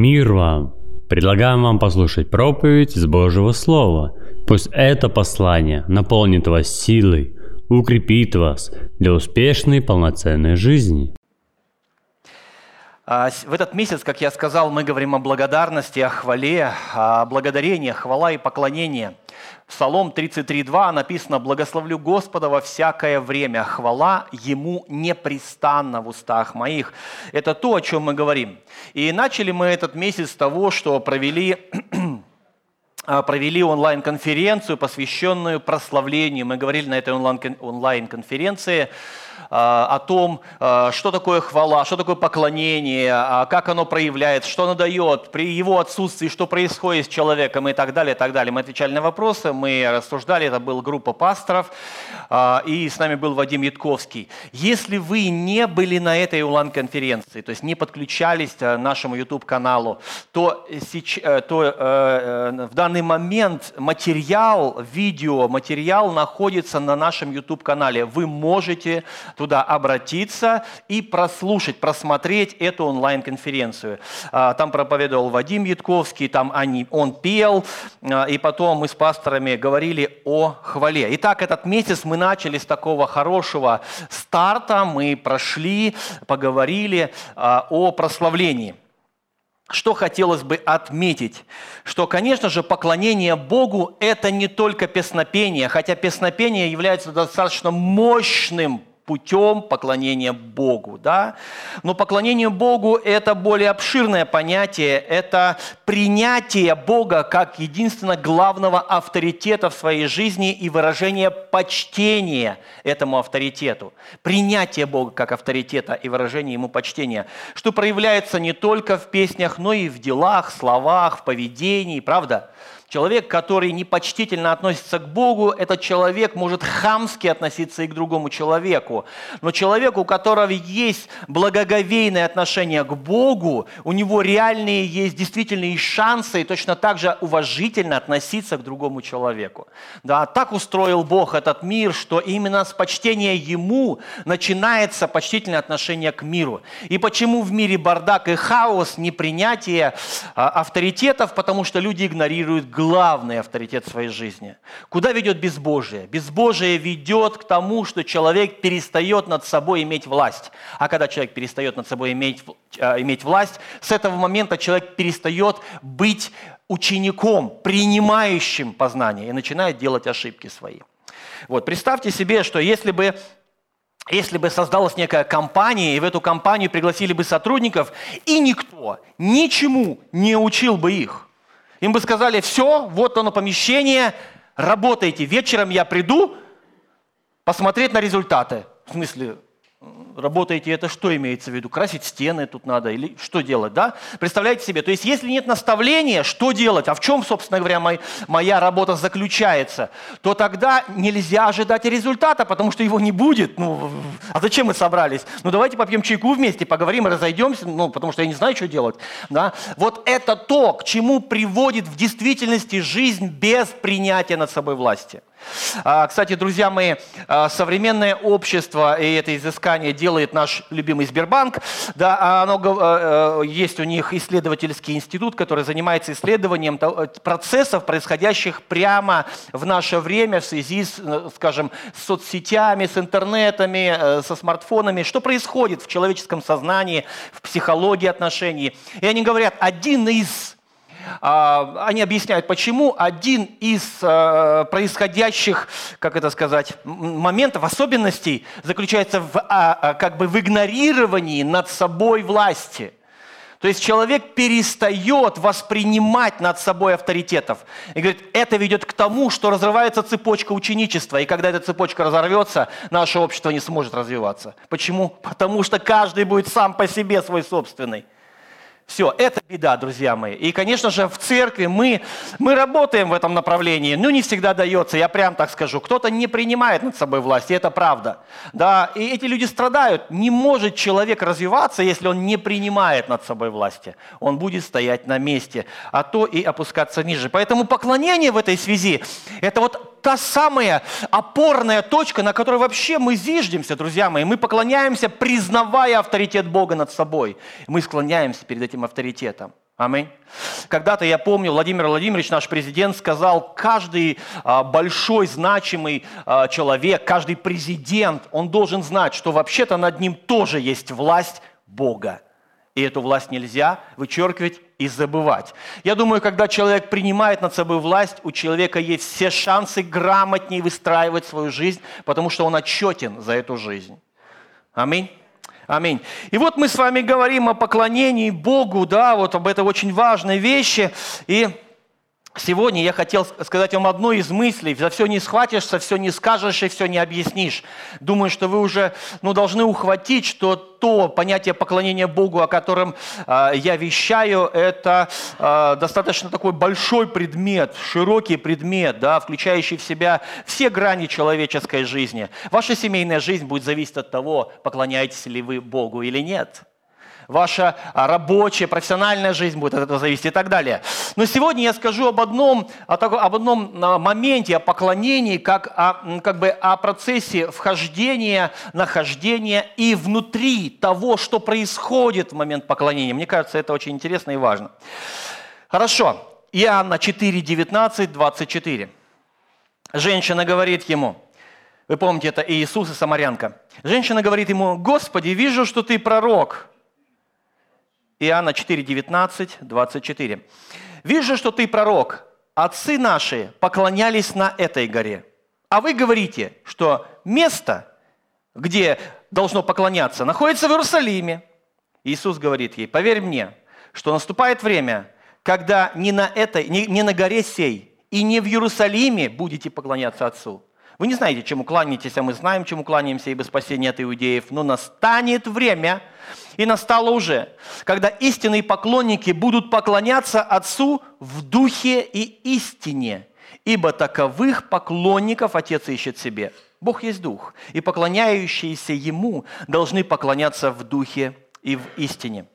Мир вам! Предлагаем вам послушать проповедь из Божьего Слова. Пусть это послание наполнит вас силой, укрепит вас для успешной полноценной жизни. В этот месяц, как я сказал, мы говорим о благодарности, о хвале, о благодарении, хвала и поклонение. Псалом 33:2 написано: «Благословлю Господа во всякое время, хвала Ему непрестанно в устах моих». Это то, о чем мы говорим. И начали мы этот месяц с того, что провели онлайн-конференцию, посвященную прославлению. Мы говорили на этой онлайн-конференции о том, что такое хвала, что такое поклонение, как оно проявляется, что оно дает, при его отсутствии, что происходит с человеком и так далее, и так далее. Мы отвечали на вопросы, мы рассуждали, это была группа пасторов, и с нами был Вадим Ятковский. Если вы не были на этой онлайн-конференции, то есть не подключались к нашему YouTube-каналу, то в данный момент видеоматериал находится на нашем YouTube-канале. Вы можете туда обратиться и просмотреть эту онлайн-конференцию. Там проповедовал Вадим Ятковский, там он пел, и потом мы с пасторами говорили о хвале. Итак, этот месяц мы начали с такого хорошего старта, мы прошли, поговорили о прославлении. Что хотелось бы отметить? Что, конечно же, поклонение Богу – это не только песнопение, хотя песнопение является достаточно мощным путем поклонения Богу, да? Но поклонение Богу – это более обширное понятие, это принятие Бога как единственно главного авторитета в своей жизни и выражение почтения этому авторитету. Принятие Бога как авторитета и выражение Ему почтения, что проявляется не только в песнях, но и в делах, словах, в поведении, правда? Человек, который непочтительно относится к Богу, этот человек может хамски относиться и к другому человеку. Но человек, у которого есть благоговейное отношение к Богу, у него реальные есть действительные шансы и точно так же уважительно относиться к другому человеку. Да, так устроил Бог этот мир, что именно с почтения Ему начинается почтительное отношение к миру. И почему в мире бардак и хаос, непринятие авторитетов? Потому что люди игнорируют главный авторитет в своей жизни. Куда ведет безбожие? Безбожие ведет к тому, что человек перестает над собой иметь власть. А когда человек перестает над собой иметь власть, с этого момента человек перестает быть учеником, принимающим познание, и начинает делать ошибки свои. Вот, представьте себе, что если бы создалась некая компания, и в эту компанию пригласили бы сотрудников, и никто ничему не учил бы их. Им бы сказали: все, вот оно помещение, работайте, вечером я приду посмотреть на результаты. В смысле, работаете, это что имеется в виду? Красить стены тут надо или что делать, да? Представляете себе, то есть если нет наставления, что делать, а в чем, собственно говоря, моя работа заключается, то тогда нельзя ожидать результата, потому что его не будет. А зачем мы собрались? Давайте попьем чайку вместе, поговорим и разойдемся, потому что я не знаю, что делать. Да? Вот это то, к чему приводит в действительности жизнь без принятия над собой власти. Кстати, друзья мои, современное общество, и это изыскание делает наш любимый Сбербанк, да, есть у них исследовательский институт, который занимается исследованием процессов, происходящих прямо в наше время в связи с соцсетями, с интернетами, со смартфонами, что происходит в человеческом сознании, в психологии отношений. И они говорят, они объясняют, почему один из происходящих, моментов, особенностей заключается в игнорировании над собой власти. То есть человек перестает воспринимать над собой авторитетов. И говорит, это ведет к тому, что разрывается цепочка ученичества. И когда эта цепочка разорвется, наше общество не сможет развиваться. Почему? Потому что каждый будет сам по себе свой собственный. Все, это беда, друзья мои. И, конечно же, в церкви мы работаем в этом направлении, но не всегда дается, я прям так скажу. Кто-то не принимает над собой власть, и это правда. Да, и эти люди страдают. Не может человек развиваться, если он не принимает над собой власти. Он будет стоять на месте, а то и опускаться ниже. Поэтому поклонение в этой связи – это вот та самая опорная точка, на которой вообще мы зиждемся, друзья мои. Мы поклоняемся, признавая авторитет Бога над собой. Мы склоняемся перед этим авторитетом. Аминь. Когда-то, я помню, Владимир Владимирович, наш президент, сказал, каждый большой, значимый человек, каждый президент, он должен знать, что вообще-то над ним тоже есть власть Бога. И эту власть нельзя вычеркивать и забывать. Я думаю, когда человек принимает над собой власть, у человека есть все шансы грамотнее выстраивать свою жизнь, потому что он отчетен за эту жизнь. Аминь. Аминь. И вот мы с вами говорим о поклонении Богу, да, вот об этой очень важной вещи. И сегодня я хотел сказать вам одну из мыслей. За все не схватишься, все не скажешь и все не объяснишь. Думаю, что вы уже должны ухватить, что то понятие поклонения Богу, о котором я вещаю, это достаточно такой большой предмет, широкий предмет, да, включающий в себя все грани человеческой жизни. Ваша семейная жизнь будет зависеть от того, поклоняетесь ли вы Богу или нет. Ваша рабочая, профессиональная жизнь будет от этого зависеть и так далее. Но сегодня я скажу об одном моменте, о поклонении, как о процессе вхождения, нахождения и внутри того, что происходит в момент поклонения. Мне кажется, это очень интересно и важно. Хорошо. Иоанна 4, 19, 24. Женщина говорит ему, вы помните, это Иисус и самарянка. Женщина говорит ему, «Господи, вижу, что ты пророк». Иоанна 4, 19, 24. «Вижу, что ты пророк. Отцы наши поклонялись на этой горе. А вы говорите, что место, где должно поклоняться, находится в Иерусалиме». Иисус говорит ей, «Поверь мне, что наступает время, когда ни на горе сей и не в Иерусалиме будете поклоняться Отцу». Вы не знаете, чему кланяетесь, а мы знаем, чему кланяемся, ибо спасение от иудеев. Но настанет время, и настало уже, когда истинные поклонники будут поклоняться Отцу в духе и истине, ибо таковых поклонников Отец ищет себе. Бог есть Дух, и поклоняющиеся Ему должны поклоняться в духе и в истине.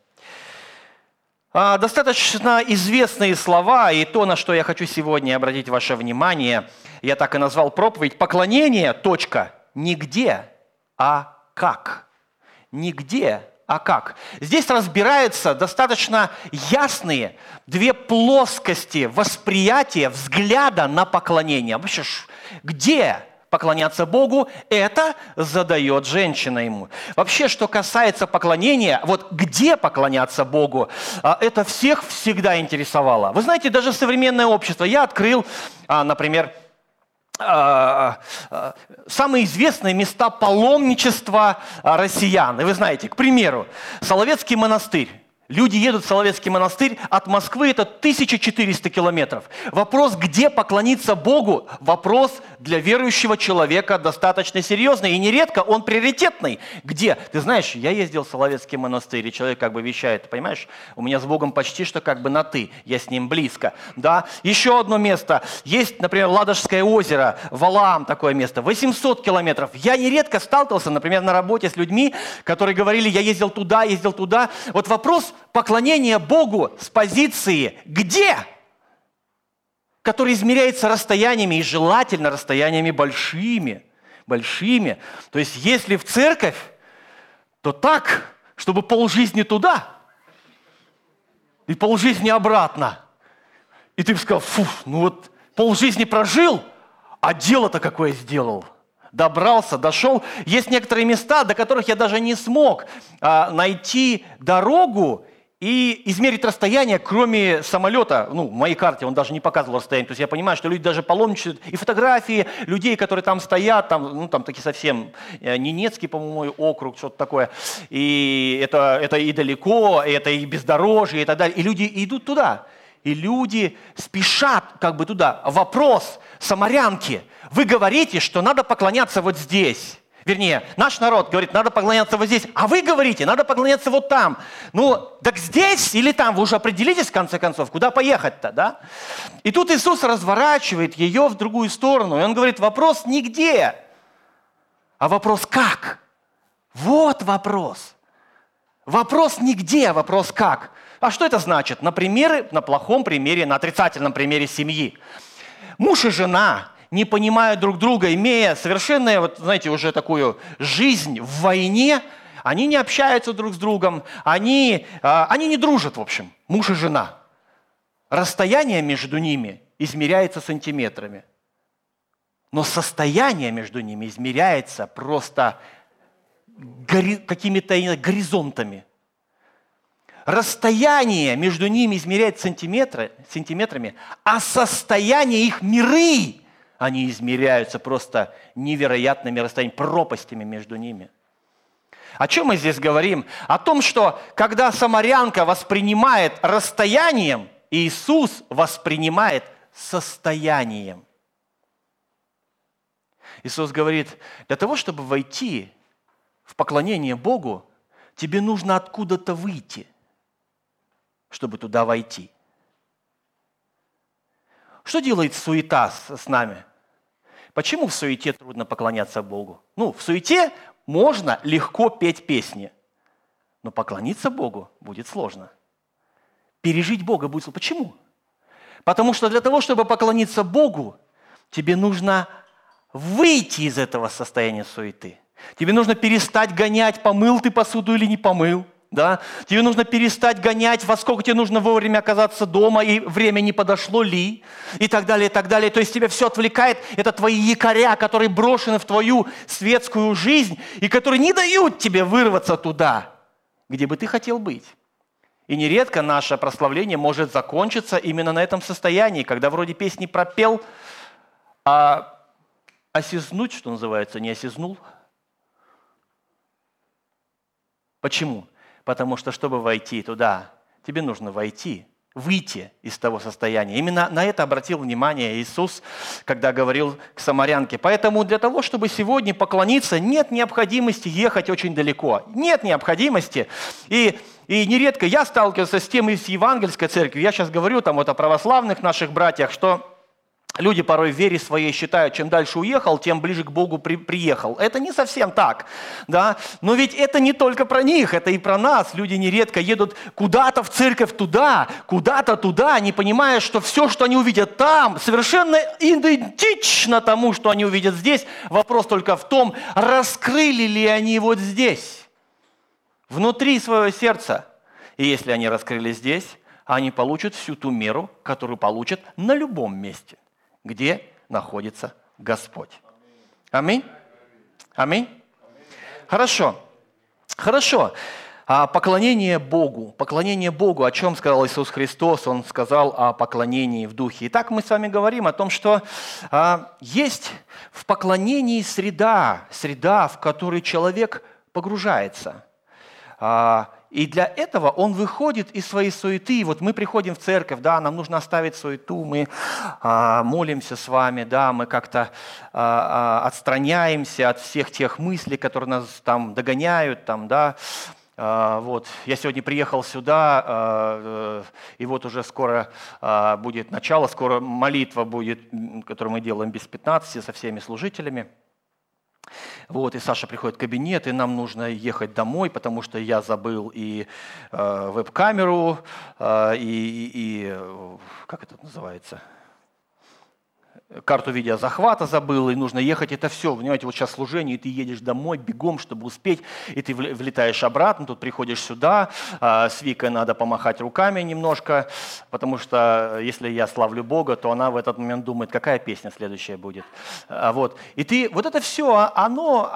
Достаточно известные слова, и то, на что я хочу сегодня обратить ваше внимание, я так и назвал проповедь «Поклонение. Нигде, а как». Нигде, а как. Здесь разбираются достаточно ясные две плоскости восприятия, взгляда на поклонение. Вообще, где поклоняться Богу, это задает женщина ему. Вообще, что касается поклонения, вот где поклоняться Богу, это всех всегда интересовало. Вы знаете, даже современное общество. Я открыл, например, самые известные места паломничества россиян. И вы знаете, к примеру, Соловецкий монастырь. Люди едут в Соловецкий монастырь, от Москвы это 1400 километров. Вопрос, где поклониться Богу, вопрос для верующего человека достаточно серьезный. И нередко он приоритетный. Где? Ты знаешь, я ездил в Соловецкий монастырь, и человек вещает, понимаешь, у меня с Богом почти что на «ты», я с Ним близко. Да? Еще одно место. Есть, например, Ладожское озеро, Валаам такое место, 800 километров. Я нередко сталкивался, например, на работе с людьми, которые говорили, я ездил туда. Вот вопрос поклонение Богу с позиции «где?», который измеряется расстояниями, и желательно расстояниями большими. То есть, если в церковь, то так, чтобы полжизни туда и полжизни обратно. И ты бы сказал, полжизни прожил, а дело-то какое сделал. Добрался, дошел. Есть некоторые места, до которых я даже не смог найти дорогу и измерить расстояние, кроме самолета. В моей карте он даже не показывал расстояние. То есть я понимаю, что люди даже паломничают. И фотографии людей, которые там стоят, там такие совсем Ненецкий, по-моему, округ, что-то такое. И это и далеко, это и бездорожье, и так далее. И люди идут туда. И люди спешат туда. Вопрос самарянки. Вы говорите, что надо поклоняться вот здесь. Вернее, наш народ говорит, надо поклоняться вот здесь. А вы говорите, надо поклоняться вот там. Так здесь или там? Вы уже определитесь, в конце концов, куда поехать-то, да? И тут Иисус разворачивает ее в другую сторону. И Он говорит, вопрос не где, а вопрос как. Вот вопрос. Вопрос не где, а вопрос как. А что это значит? На плохом примере, на отрицательном примере семьи. Муж и жена не понимают друг друга, имея совершенно, уже такую жизнь в войне, Они не общаются друг с другом, они не дружат, в общем, муж и жена. Расстояние между ними измеряется сантиметрами. Но состояние между ними измеряется просто какими-то горизонтами. Расстояние между ними измеряется сантиметрами, а состояние их миры, они измеряются просто невероятными расстояниями, пропастями между ними. О чем мы здесь говорим? О том, что когда самарянка воспринимает расстоянием, Иисус воспринимает состоянием. Иисус говорит, для того, чтобы войти в поклонение Богу, тебе нужно откуда-то выйти, чтобы туда войти. Что делает суета с нами? Почему в суете трудно поклоняться Богу? В суете можно легко петь песни, но поклониться Богу будет сложно. Пережить Бога будет сложно. Почему? Потому что для того, чтобы поклониться Богу, тебе нужно выйти из этого состояния суеты. Тебе нужно перестать гонять, помыл ты посуду или не помыл. Да? Тебе нужно перестать гонять, во сколько тебе нужно вовремя оказаться дома, и время не подошло ли, и так далее, и так далее. То есть тебя все отвлекает. Это твои якоря, которые брошены в твою светскую жизнь, и которые не дают тебе вырваться туда, где бы ты хотел быть. И нередко наше прославление может закончиться именно на этом состоянии, когда вроде песни пропел, а осизнуть, что называется, не осизнул. Почему? Потому что, чтобы войти туда, тебе нужно выйти из того состояния. Именно на это обратил внимание Иисус, когда говорил к самарянке. Поэтому для того, чтобы сегодня поклониться, нет необходимости ехать очень далеко. Нет необходимости. И нередко я сталкивался с тем из евангельской церкви. Я сейчас говорю о православных наших братьях, что люди порой в вере своей считают, чем дальше уехал, тем ближе к Богу приехал. Это не совсем так, да? Но ведь это не только про них, это и про нас. Люди нередко едут куда-то в церковь туда, куда-то туда, не понимая, что все, что они увидят там, совершенно идентично тому, что они увидят здесь. Вопрос только в том, раскрыли ли они вот здесь, внутри своего сердца. И если они раскрыли здесь, они получат всю ту меру, которую получат на любом месте, где находится Господь. Аминь? Аминь? Хорошо. Поклонение Богу, о чем сказал Иисус Христос? Он сказал о поклонении в духе. Итак, мы с вами говорим о том, что есть в поклонении среда, в которой человек погружается. И для этого он выходит из своей суеты. Вот мы приходим в церковь, да, нам нужно оставить суету, мы молимся с вами, да, мы как-то отстраняемся от всех тех мыслей, которые нас там догоняют, там, да. Вот. Я сегодня приехал сюда, и вот уже скоро будет начало, скоро молитва будет, которую мы делаем без 15 со всеми служителями. Вот, и Саша приходит в кабинет, и нам нужно ехать домой, потому что я забыл и веб-камеру, и как это называется, карту видеозахвата забыл, и нужно ехать, это все, понимаете, вот сейчас служение, и ты едешь домой бегом, чтобы успеть, и ты влетаешь обратно, тут приходишь сюда, с Викой надо помахать руками немножко, потому что если я славлю Бога, то она в этот момент думает, какая песня следующая будет. Вот. И ты, вот это все, оно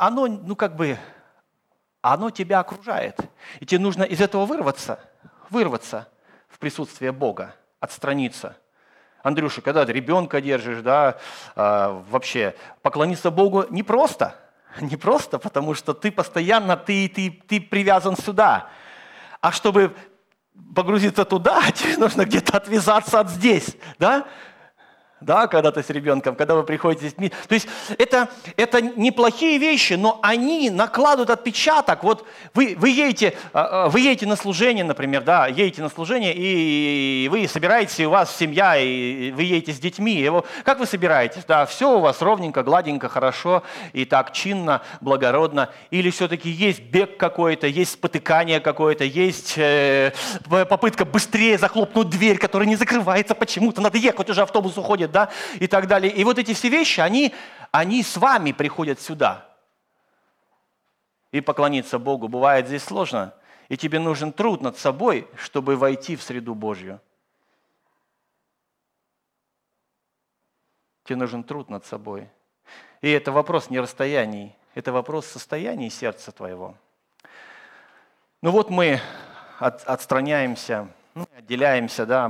тебя окружает, и тебе нужно из этого вырваться в присутствие Бога, отстраниться. Андрюша, когда ты ребенка держишь, да, вообще поклониться Богу непросто, потому что ты постоянно, ты привязан сюда. А чтобы погрузиться туда, тебе нужно где-то отвязаться от здесь, да? Да, когда ты с ребенком, когда вы приходите с детьми. То есть это неплохие вещи, но они накладывают отпечаток. Вот вы едете на служение, например, да, едете на служение, и вы собираетесь, и у вас семья, и вы едете с детьми. Как вы собираетесь? Да, все у вас ровненько, гладенько, хорошо, и так чинно, благородно. Или все-таки есть бег какой-то, есть спотыкание какое-то, есть попытка быстрее захлопнуть дверь, которая не закрывается почему-то, надо ехать, уже автобус уходит. Да, и так далее. И вот эти все вещи, они с вами приходят сюда. и поклониться Богу. Бывает здесь сложно, и тебе нужен труд над собой, чтобы войти в среду Божью. Тебе нужен труд над собой. И это вопрос не расстояний, это вопрос состояния сердца твоего. Ну вот мы отстраняемся, отделяемся, да,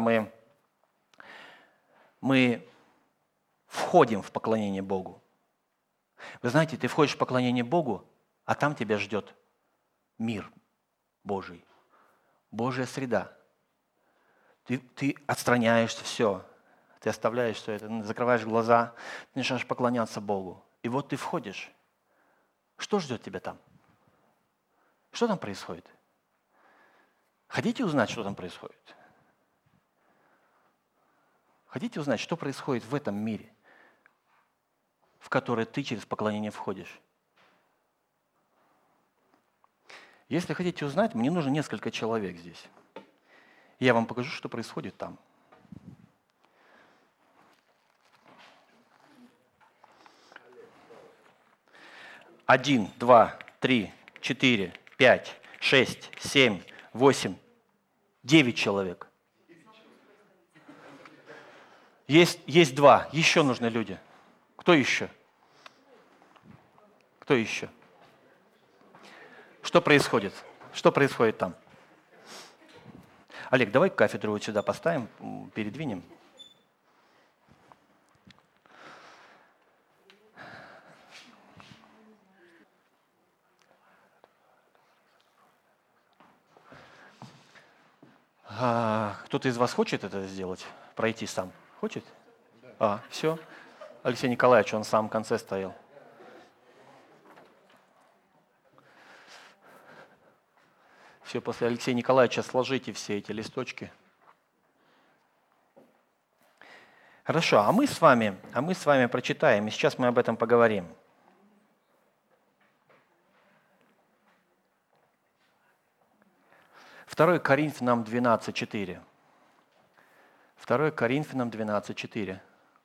мы входим в поклонение Богу. Вы знаете, ты входишь в поклонение Богу, а там тебя ждет мир Божий, Божья среда. Ты отстраняешься, все, ты оставляешь все это, закрываешь глаза, ты начинаешь поклоняться Богу. И вот ты входишь. Что ждет тебя там? Что там происходит? Хотите узнать, что там происходит? Хотите узнать, что происходит в этом мире, в который ты через поклонение входишь? Если хотите узнать, мне нужно несколько человек здесь. Я вам покажу, что происходит там. Один, два, три, 4, 5, 6, 7, 8, 9 человек. Есть 2. Еще нужны люди. Кто еще? Кто еще? Что происходит? Что происходит там? Олег, давай кафедру вот сюда поставим, передвинем. Кто-то из вас хочет это сделать? Пройти сам? Хочет? Все. Алексей Николаевич, он в самом конце стоял. Все, после Алексея Николаевича сложите все эти листочки. Хорошо, а мы с вами прочитаем, и сейчас мы об этом поговорим. Второе Коринфянам 12:4. 2 Коринфянам 12:4.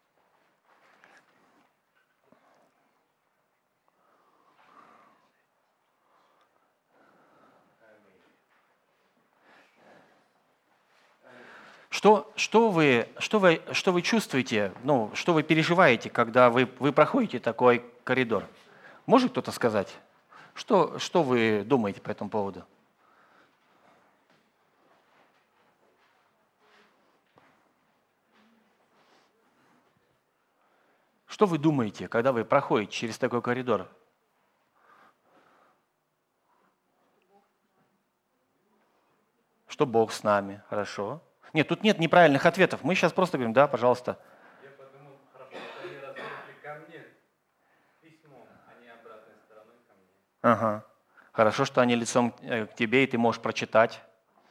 Что вы чувствуете, что вы переживаете, когда вы проходите такой коридор? Может кто-то сказать? Что вы думаете по этому поводу? Что вы думаете, когда вы проходите через такой коридор? Что Бог с нами, хорошо. Нет, тут нет неправильных ответов. Мы сейчас просто говорим, да, пожалуйста. Я подумал, хорошо, что они развернули ко мне письмом, а не обратной стороной ко мне. Ага. Хорошо, что они лицом к тебе, и ты можешь прочитать.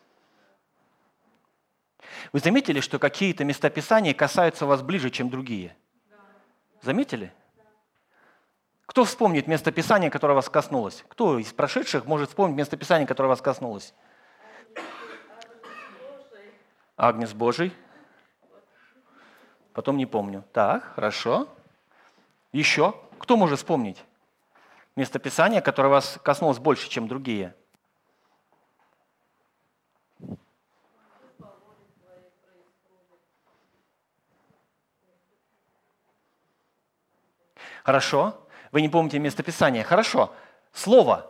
Вы заметили, что какие-то места Писания касаются вас ближе, чем другие? Заметили? Кто вспомнит место Писания, которое вас коснулось? Кто из прошедших может вспомнить место Писания, которое вас коснулось? Агнец Божий. Потом не помню. Так, хорошо. Еще? Кто может вспомнить место Писания, которое вас коснулось больше, чем другие? Хорошо. Вы не помните место Писания. Хорошо. Слово.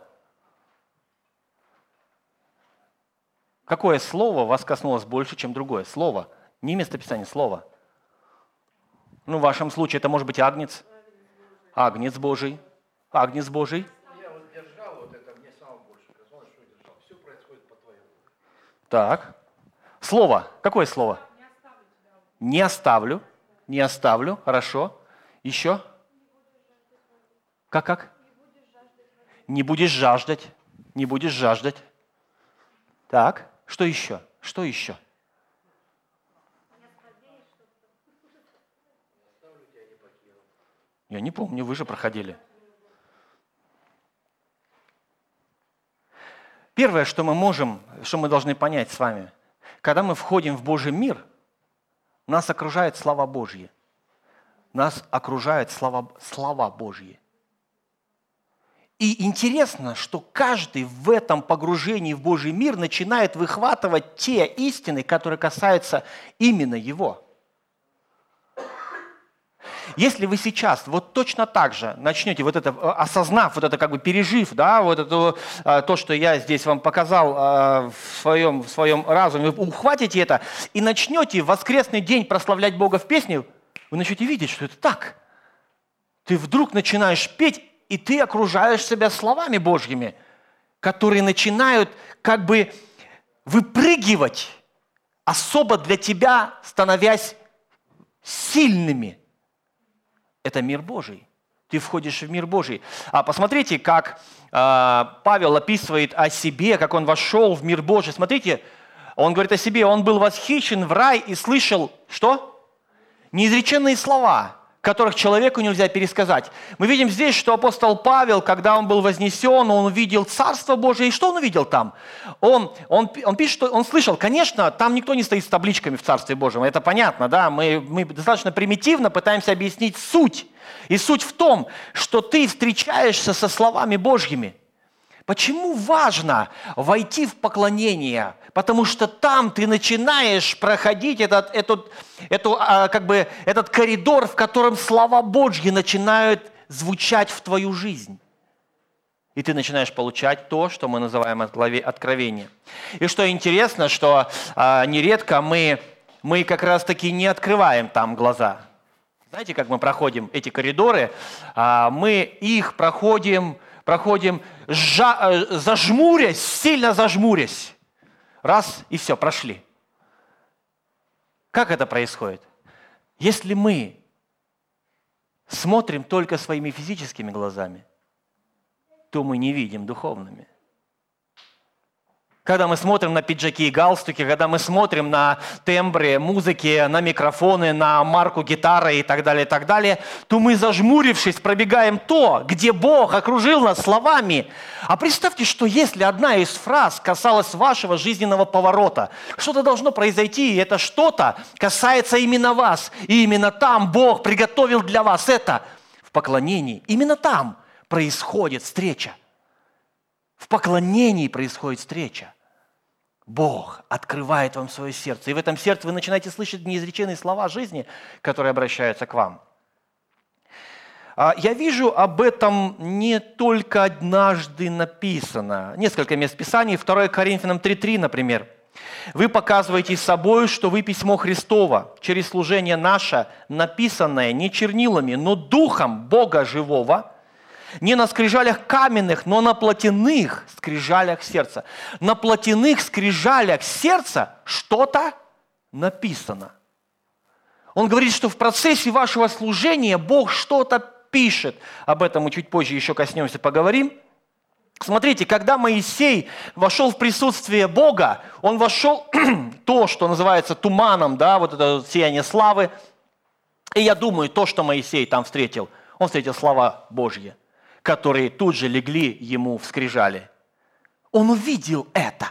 Какое слово вас коснулось больше, чем другое? Слово. Не место Писания, слово. В вашем случае это может быть агнец. Агнец Божий. Агнец Божий. Я вот держал вот это, мне самое больше казалось, что держал. Все происходит по твоей воле. Так. Слово. Какое слово? Не оставлю. Не оставлю. Хорошо. Еще? Как? Не будешь жаждать. Не будешь жаждать. Так. Что еще? Что еще? Я не помню, вы же проходили. Первое, что мы должны понять с вами, когда мы входим в Божий мир, нас окружает слава Божья. Нас окружают слова Божьи. И интересно, что каждый в этом погружении в Божий мир начинает выхватывать те истины, которые касаются именно его. Если вы сейчас вот точно так же начнете вот это, осознав, вот это как бы пережив, да, вот это, то, что я здесь вам показал в своем разуме, вы ухватите это и начнете в воскресный день прославлять Бога в песне, вы начнете видеть, что это так. Ты вдруг начинаешь петь, и ты окружаешь себя словами Божьими, которые начинают как бы выпрыгивать, особо для тебя становясь сильными. Это мир Божий. Ты входишь в мир Божий. Посмотрите, как Павел описывает о себе, как он вошел в мир Божий. Смотрите, он говорит о себе, он был восхищен в рай и слышал, что? Неизреченные слова, которых человеку нельзя пересказать. Мы видим здесь, что апостол Павел, когда он был вознесен, он увидел Царство Божие. И что он увидел там? Он пишет, что он слышал, конечно, там никто не стоит с табличками в Царстве Божьем, это понятно, да? Мы достаточно примитивно пытаемся объяснить суть. И суть в том, что ты встречаешься со словами Божьими. Почему важно войти в поклонение? Потому что там ты начинаешь проходить этот коридор, в котором слова Божьи начинают звучать в твою жизнь. И ты начинаешь получать то, что мы называем откровение. И что интересно, что нередко мы как раз-таки не открываем там глаза. Знаете, как мы проходим эти коридоры? Мы их проходим зажмурясь, сильно зажмурясь. Раз, и все, прошли. Как это происходит? Если мы смотрим только своими физическими глазами, то мы не видим духовными. Когда мы смотрим на пиджаки и галстуки, когда мы смотрим на тембры музыки, на микрофоны, на марку гитары и так далее, то мы, зажмурившись, пробегаем то, где Бог окружил нас словами. А представьте, что если одна из фраз касалась вашего жизненного поворота, что-то должно произойти, и это что-то касается именно вас. И именно там Бог приготовил для вас это в поклонении. Именно там происходит встреча. В поклонении происходит встреча. Бог открывает вам свое сердце. И в этом сердце вы начинаете слышать неизреченные слова жизни, которые обращаются к вам. Я вижу об этом не только однажды написано. Несколько мест Писаний. 2 Коринфянам 3:3, например. «Вы показываете собой, что вы письмо Христово, через служение наше, написанное не чернилами, но духом Бога живого, не на скрижалях каменных, но на плотяных скрижалях сердца». На плотяных скрижалях сердца что-то написано. Он говорит, что в процессе вашего служения Бог что-то пишет. Об этом мы чуть позже еще коснемся, поговорим. Смотрите, когда Моисей вошел в присутствие Бога, он вошел то, что называется туманом, да, вот это сияние славы. И я думаю, то, что Моисей там встретил, он встретил слова Божьи, которые тут же легли ему в скрижали. Он увидел это.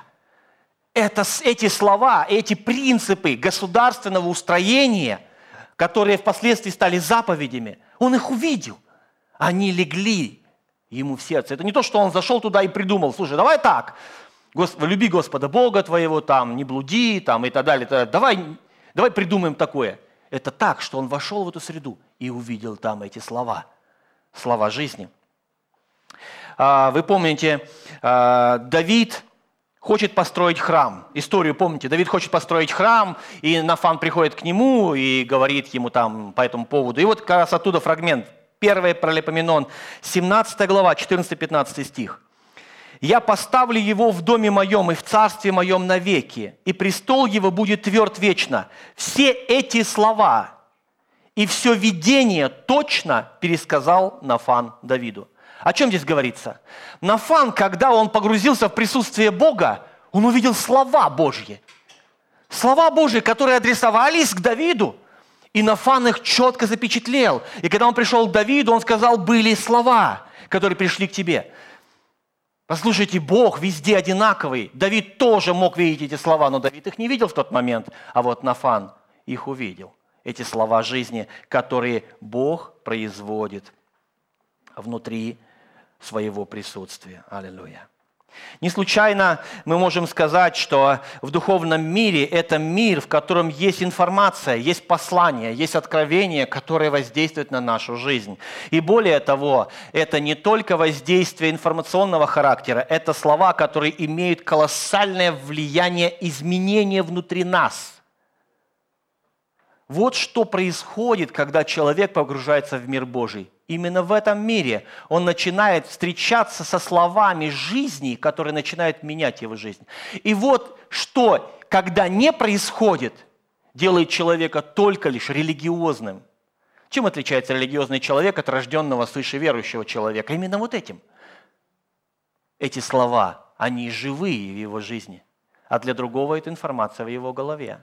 Эти слова, эти принципы государственного устроения, которые впоследствии стали заповедями, он их увидел. Они легли ему в сердце. Это не то, что он зашел туда и придумал: слушай, давай так, люби Господа Бога твоего, там, не блуди, там, и так далее. Давай придумаем такое. Это так, что он вошел в эту среду и увидел там эти слова. Слова жизни. Вы помните, Давид хочет построить храм. Историю помните? Давид хочет построить храм, и Нафан приходит к нему и говорит ему там по этому поводу. И вот как раз оттуда фрагмент. 1 Паралипоменон, 17 глава, 14-15 стих. «Я поставлю его в доме моем и в царстве моем навеки, и престол его будет тверд вечно». Все эти слова и все видение точно пересказал Нафан Давиду. О чем здесь говорится? Нафан, когда он погрузился в присутствие Бога, он увидел слова Божьи. Слова Божьи, которые адресовались к Давиду. И Нафан их четко запечатлел. И когда он пришел к Давиду, он сказал: были слова, которые пришли к тебе. Послушайте, Бог везде одинаковый. Давид тоже мог видеть эти слова, но Давид их не видел в тот момент. А вот Нафан их увидел. Эти слова жизни, которые Бог производит внутри своего присутствия. Аллилуйя. Не случайно мы можем сказать, что в духовном мире это мир, в котором есть информация, есть послание, есть откровение, которое воздействует на нашу жизнь. И более того, это не только воздействие информационного характера, это слова, которые имеют колоссальное влияние, изменения внутри нас. Вот что происходит, когда человек погружается в мир Божий. Именно в этом мире он начинает встречаться со словами жизни, которые начинают менять его жизнь. И вот что, когда не происходит, делает человека только лишь религиозным. Чем отличается религиозный человек от рожденного свыше верующего человека? Именно вот этим. Эти слова, они живые в его жизни, а для другого это информация в его голове.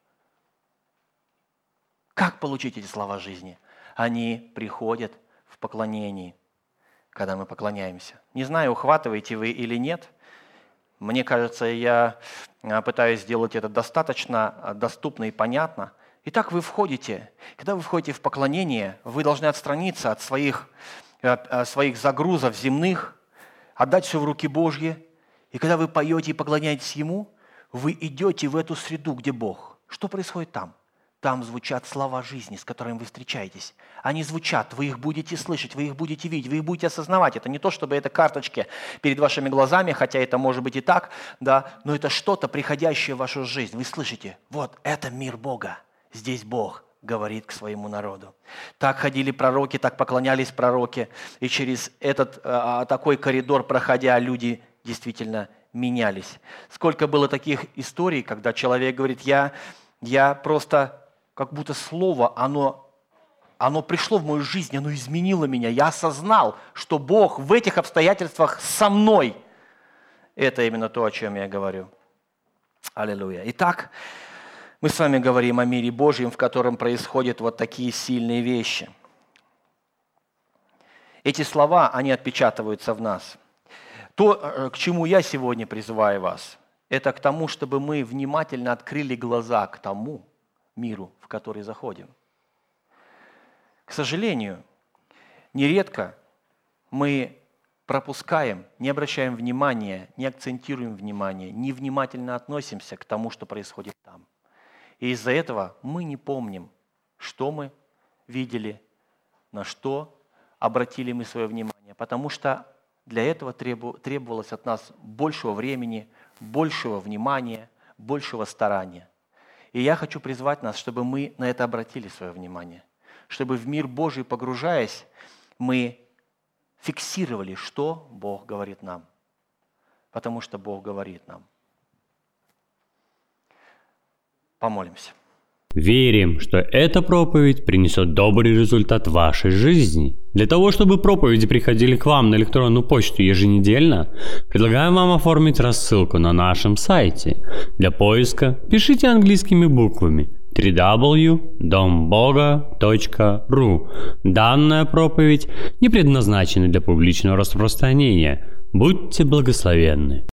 Как получить эти слова жизни? Они приходят в поклонении, когда мы поклоняемся. Не знаю, ухватываете вы или нет. Мне кажется, я пытаюсь сделать это достаточно доступно и понятно. Итак, вы входите. Когда вы входите в поклонение, вы должны отстраниться от своих загрузов земных, отдать все в руки Божьи. И когда вы поете и поклоняетесь Ему, вы идете в эту среду, где Бог. Что происходит там? Там звучат слова жизни, с которыми вы встречаетесь. Они звучат, вы их будете слышать, вы их будете видеть, вы их будете осознавать. Это не то, чтобы это карточки перед вашими глазами, хотя это может быть и так, да, но это что-то, приходящее в вашу жизнь. Вы слышите, вот это мир Бога, здесь Бог говорит к своему народу. Так ходили пророки, так поклонялись пророки, и через этот такой коридор, проходя, люди действительно менялись. Сколько было таких историй, когда человек говорит, я просто... Как будто слово, оно пришло в мою жизнь, оно изменило меня. Я осознал, что Бог в этих обстоятельствах со мной. Это именно то, о чем я говорю. Аллилуйя. Итак, мы с вами говорим о мире Божьем, в котором происходят вот такие сильные вещи. Эти слова, они отпечатываются в нас. То, к чему я сегодня призываю вас, это к тому, чтобы мы внимательно открыли глаза к тому миру, в который заходим. К сожалению, нередко мы пропускаем, не обращаем внимания, не акцентируем внимание, невнимательно относимся к тому, что происходит там. И из-за этого мы не помним, что мы видели, на что обратили мы свое внимание, потому что для этого требовалось от нас большего времени, большего внимания, большего старания. И я хочу призвать нас, чтобы мы на это обратили свое внимание, чтобы в мир Божий погружаясь, мы фиксировали, что Бог говорит нам, потому что Бог говорит нам. Помолимся. Верим, что эта проповедь принесет добрый результат в вашей жизни. Для того, чтобы проповеди приходили к вам на электронную почту еженедельно, предлагаем вам оформить рассылку на нашем сайте. Для поиска пишите английскими буквами www.domboga.ru. Данная проповедь не предназначена для публичного распространения. Будьте благословенны.